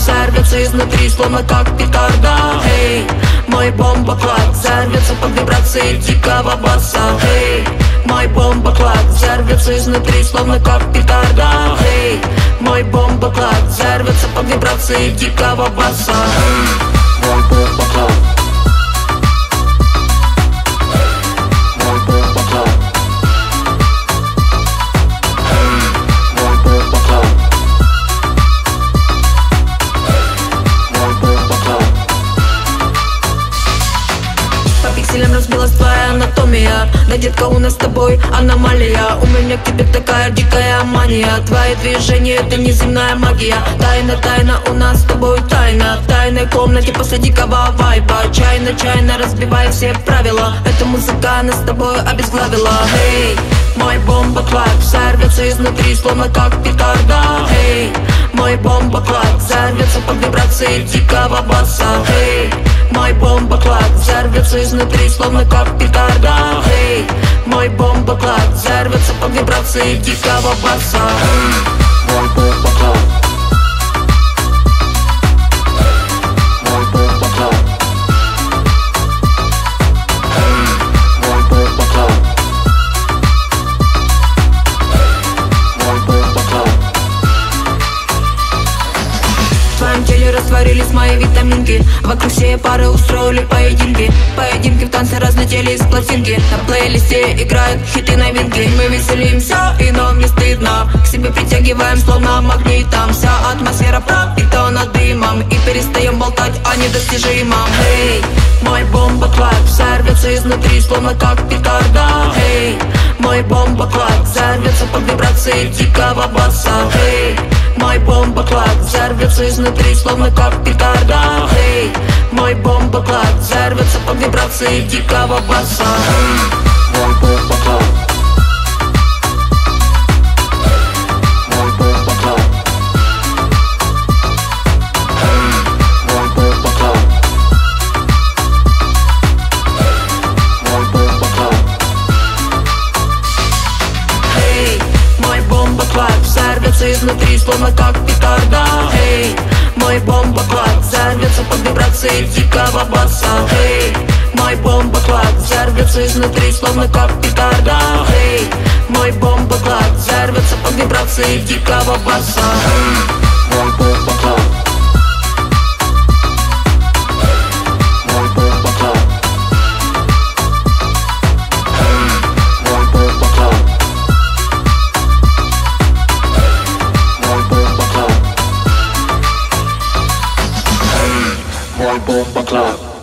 взорвется изнутри, словно как петарда. Эй, мой бомбоклад взорвется под вибрации дикого баса. Эй, мой бомбоклад взорвется изнутри, словно как петарда. Эй, мой бомбоклад взорвется под вибрации дикого баса. Мой бомбоклад. Разбилась твоя анатомия. Да, детка, у нас с тобой аномалия. У меня к тебе такая дикая мания. Твои движения — это неземная магия. Тайна, тайна, у нас с тобой тайна. В тайной комнате после дикого вайба. Чайно разбивая все правила. Эта музыка нас с тобой обезглавила. Эй, мой бомбоклад взорвется изнутри, словно как петарда. Эй, мой бомбоклад взорвется под вибрации дикого баса. Эй, мой бомбоклад взорвется изнутри, словно как петарда. Эй, мой бомбоклад взорвется под вибрации дикого баса. Мой бомбоклад. Мой бомбоклад. Мой бомбоклад. Мой бомбоклад. В твоем теле растворились мои витаминки. Вокруг все пары устроили поединки. Поединки в танце разлетели из пластинки. На плейлисте играют хиты новинки. Мы веселимся и нам не стыдно. К себе притягиваем словно магнитом. Вся атмосфера пропитана дымом. И перестаем болтать о недостижимом. Эй, мой бомбоклад взорвется изнутри, словно как петарда. Эй, мой бомбоклад взорвется под вибрации дикого баса. Эй, мой бомбоклад взорвется изнутри, словно как петарда. Эй, мой бомбоклад взорвется под вибрации дикого баса. Мой бомбоклад. Мой бомбоклад. Мой бомбоклад. Мой бомбоклад. Эй, мой бомбоклад взорвется изнутри, словно как петарда. Эй, мой бомбоклад взорвется под вибрации дикого баса. Эй, мой бомбоклад взорвется изнутри, словно как петарда. Эй, мой бомбоклад взорвется под вибрации дикого баса. Мой бомбоклад. Мой бомбоклад. Мой бомбоклад. Мой бомбоклад. Мой бомбоклад.